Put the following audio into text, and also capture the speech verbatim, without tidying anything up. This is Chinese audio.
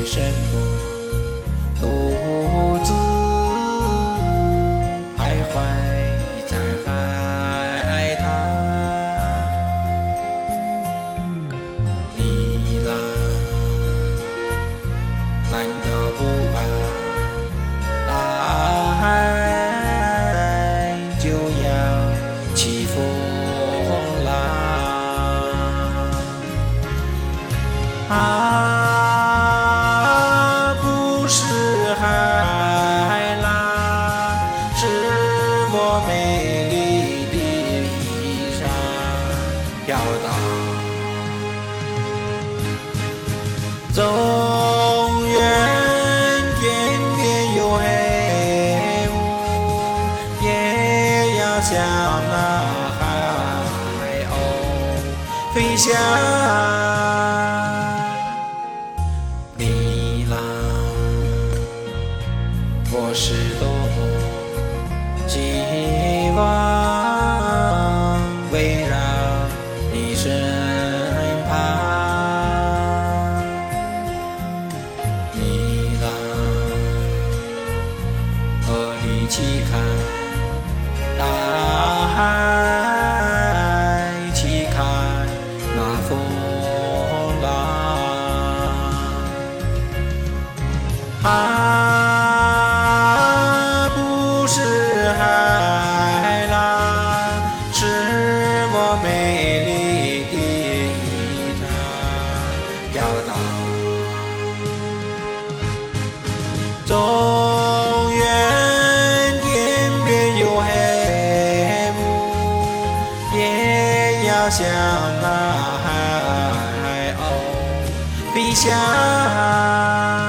为什么独自徘徊在海滩？你来，难道不怕大海就要起风浪？啊，不是海浪，是我美丽的衣裳飘荡。纵然天边有黑雾，也要向那海鸥飞翔。你来，我是多么希望围绕你身旁。你来，和你一起看大海，一起看那风浪。啊，不是海浪，是我美丽的衣裳飘荡。纵然天边有黑雾，也要向那海鸥飞翔。